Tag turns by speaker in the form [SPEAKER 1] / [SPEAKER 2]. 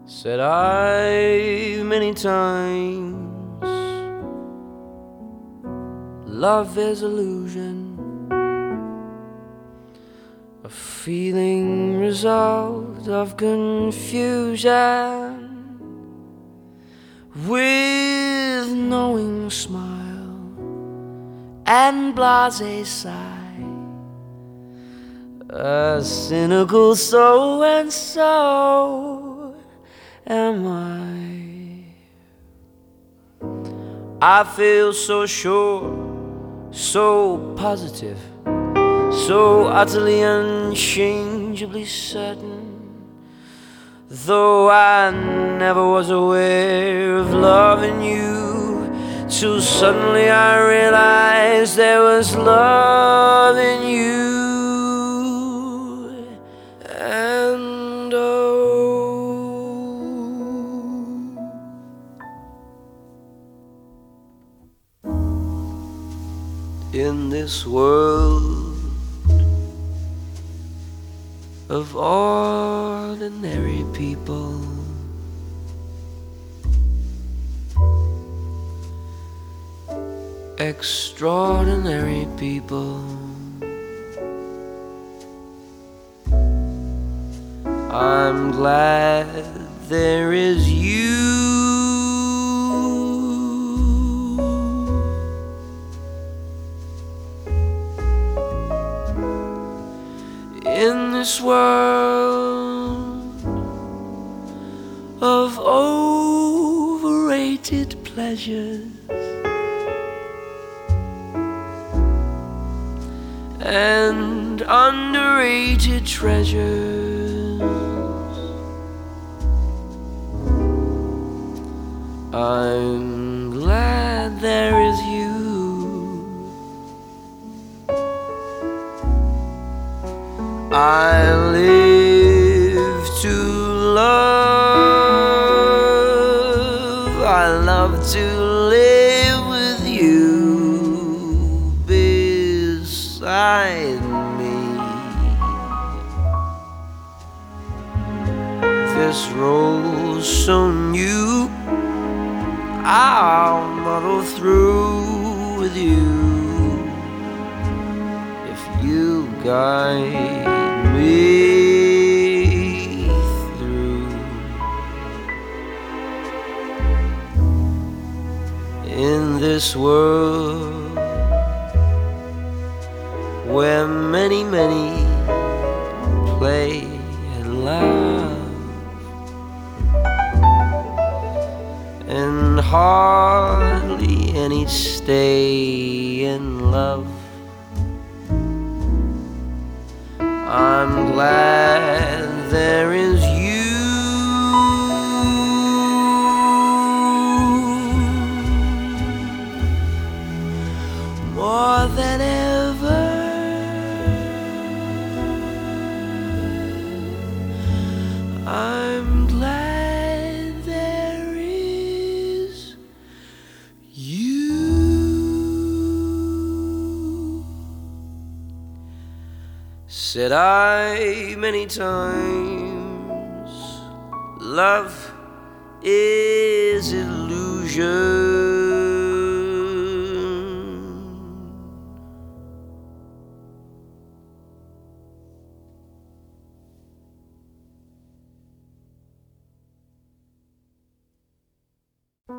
[SPEAKER 1] Said I many times, love is illusion, a feeling result of confusion, with knowing smile and blasé sigh, a cynical so and so am I feel so sure, so positive, so utterly unchangeably certain, though I never was aware of loving you, till suddenly I realized there was love in you. And in this world of ordinary people, extraordinary people, I'm glad there is you. In this world of overrated pleasures and underrated treasures, I'm glad there is you. I live to love, I love to live with you beside me. This role's so new, I'll muddle through with you if you guide me through. In this world where many, many play and laugh, and hardly any stay in love, I'm glad there is you. More than ever, I'm glad there is you. Said I many times, love is illusion,